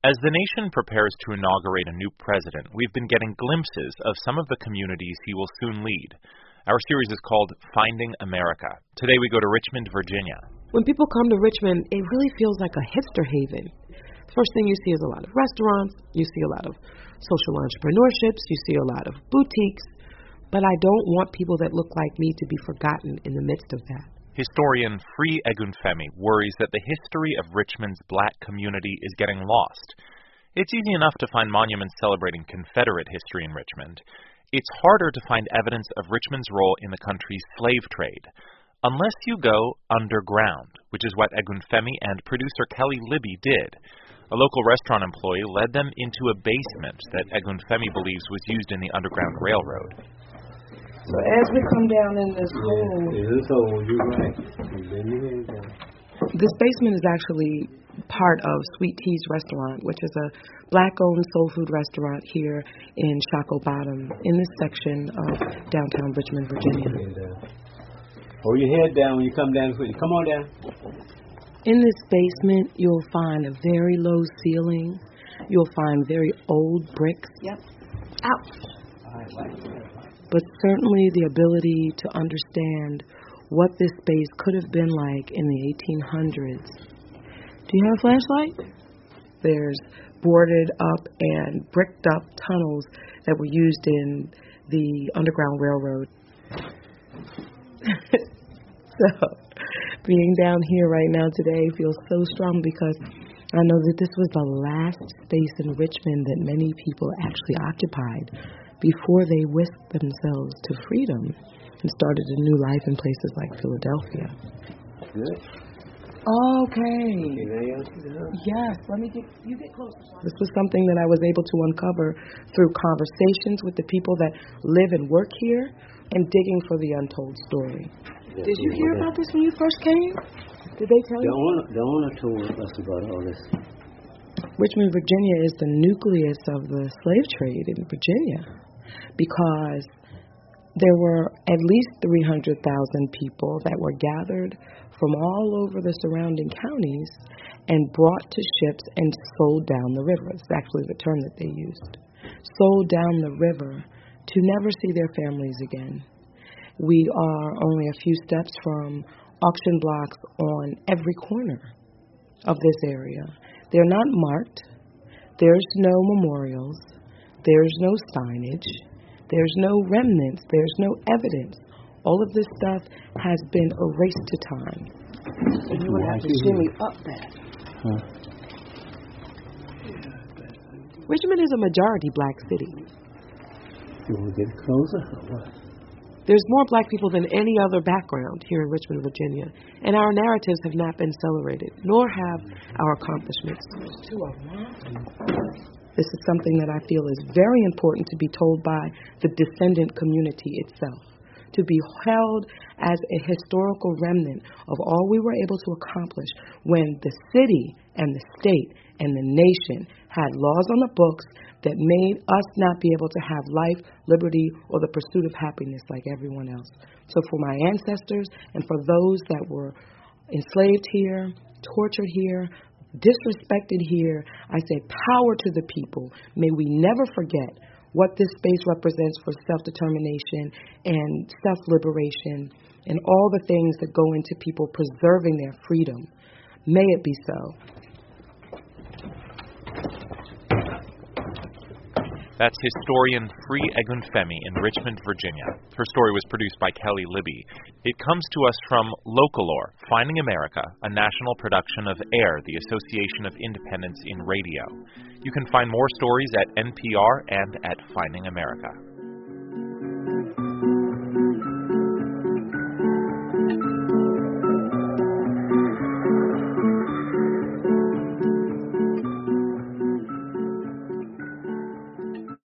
As the nation prepares to inaugurate a new president, we've been getting glimpses of some of the communities he will soon lead. Our series is called Finding America. Today we go to Richmond, Virginia. When people come to Richmond, it really feels like a hipster haven. The first thing you see is a lot of restaurants, you see a lot of social entrepreneurships, you see a lot of boutiques, but I don't want people that look like me to be forgotten in the midst of that. Historian Free Egunfemi worries that the history of Richmond's black community is getting lost. It's easy enough to find monuments celebrating Confederate history in Richmond. It's harder to find evidence of Richmond's role in the country's slave trade, unless you go underground, which is what Egunfemi and producer Kelly Libby did. A local restaurant employee led them into a basement that Egunfemi believes was used in the Underground Railroad. So as we come down in this hole, you're right. This basement is actually part of Sweet Tea's Restaurant, which is a black-owned soul food restaurant here in Shockoe Bottom, in this section of downtown Richmond, Virginia. Hold your head down when you come down. Come on down. In this basement, you'll find a very low ceiling. You'll find very old bricks. Yep. Ouch. But certainly the ability to understand what this space could have been like in the 1800s. Do you have a flashlight? There's boarded up and bricked up tunnels that were used in the Underground Railroad. So, being down here right now today feels so strong because I know that this was the last space in Richmond that many people actually occupied before they whisked themselves to freedom and started a new life in places like Philadelphia. Good. Okay. Yes, you get closer. This was something that I was able to uncover through conversations with the people that live and work here and digging for the untold story. Did you hear about this when you first came? Did they tell you? The owner told us about all this. Richmond, Virginia is the nucleus of the slave trade in Virginia because there were at least 300,000 people that were gathered from all over the surrounding counties and brought to ships and sold down the river. It's actually the term that they used. Sold down the river to never see their families again. We are only a few steps from auction blocks on every corner of this area. They're not marked. There's no memorials. There's no signage. There's no remnants. There's no evidence. All of this stuff has been erased to time. And you would have to shimmy up that. Richmond is a majority black city. You want to get closer or what? There's more black people than any other background here in Richmond, Virginia. And our narratives have not been celebrated, nor have our accomplishments. This is something that I feel is very important to be told by the descendant community itself, to be held as a historical remnant of all we were able to accomplish when the city and the state and the nation had laws on the books that made us not be able to have life, liberty, or the pursuit of happiness like everyone else. So for my ancestors and for those that were enslaved here, tortured here, disrespected here, I say power to the people. May we never forget what this space represents for self-determination and self-liberation and all the things that go into people preserving their freedom. May it be so. That's historian Free Egunfemi in Richmond, Virginia. Her story was produced by Kelly Libby. It comes to us from Localore, Finding America, a national production of AIR, the Association of Independents in Radio. You can find more stories at NPR and at Finding America.